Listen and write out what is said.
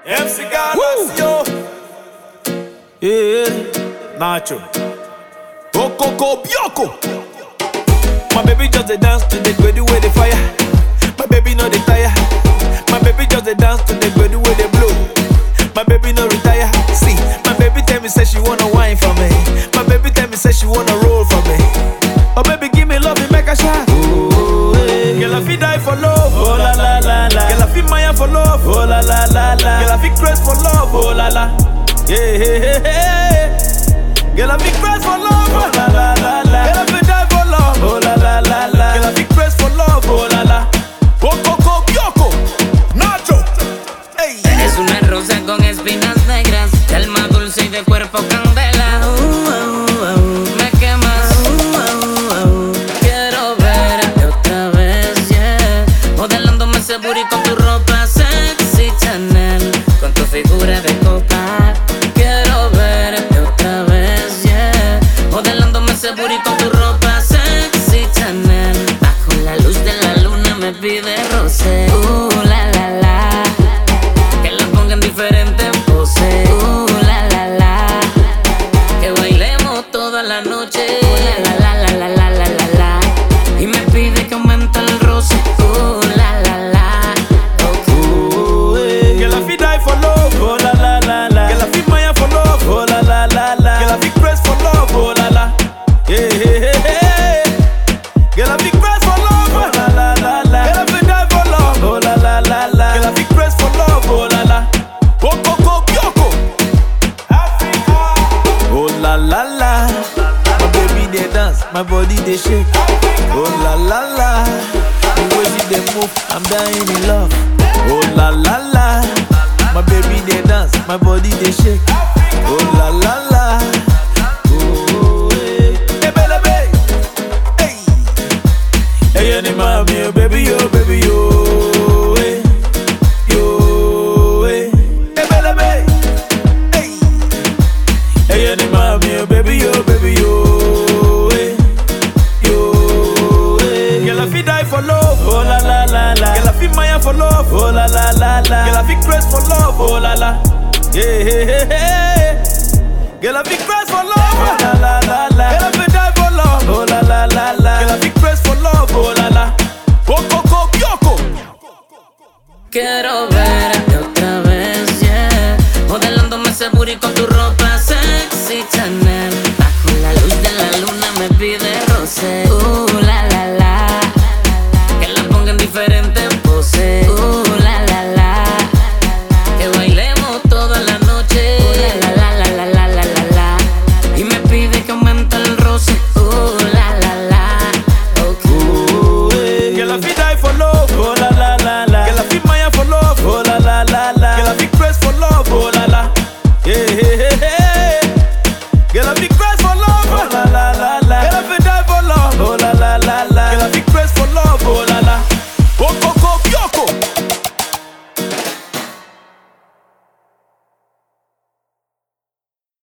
MC Galaxio. Yeah, Nacho. Coco Bioko. My baby just a dance to the gbedu with the fire. My baby no dey tire. My baby just a dance to the gbedu with the blow. My baby no retire. See, my baby tell me say she wanna wine for me. My baby tell me say she wanna roll for me. Oh baby give me love and make a shot. Oh, hey. Girl I feel die for love. Oh la la la la. Girl I feel maya for love. Oh la la la la. Girl I feel crazy for love. Oh la la. Yeah hey hey hey. Girl I feel crazy for love. Oh la la la la. Girl I feel die for love. Oh la la la la. Girl I feel crazy for love. Oh la la. Coco Bioko. Nacho. Hey. Es una rosa con espinas negras, de alma dulce y de cuerpo candela. Me quemas. Quiero verte otra vez, yeah. Modelándome ese booty con tu ropa sexy Chanel, con tu figura de copa. Quiero verte otra vez, yeah. Modelándome ese booty con tu ropa sexy Chanel. Bajo la luz de la luna me pide roce. La la la. Que la ponga en diferentes poses. La la la. Que bailemos toda la noche. La la la la la la la la. Y me pide que aumente el roce. La la la. Oh, hey. Girl I feel die for love. Oh la la la la. Girl I feel maya for love. Oh la la la la. Girl I feel crazy for love. Oh la la. Yeah hey hey hey. Girl I feel crazy for love. Oh la la la la. Girl I feel die for love. Oh la la la la. Girl I feel crazy for love. Oh la la. Coco Bioko. Africa. Oh la la la. My baby they dance, my body they shake. Oh la la la. The way she they move, I'm dying in love. Oh la la la. My baby they dance, my body they shake. Oh la la la. Oh hey. Hey baby. Hey. Hey any mommy, oh baby, oh baby, oh. Hey. Yo, hey. Hey baby. Hey. Hey any mommy, oh baby, oh baby, oh. Hey. Yo, hey. Girl I feel die for love. Oh la la la la. Girl I feel maya for love. Oh la la la la. Girl I feel crazy for love. Oh la la. Yeah hey hey hey. Girl I feel crazy for love. Oh la la la la. Girl I feel die for love. Oh la la la la. Girl I feel crazy for love. Oh la la. Coco Bioko. Quiero verte otra vez, yeah. Modelándome ese booty con tu ropa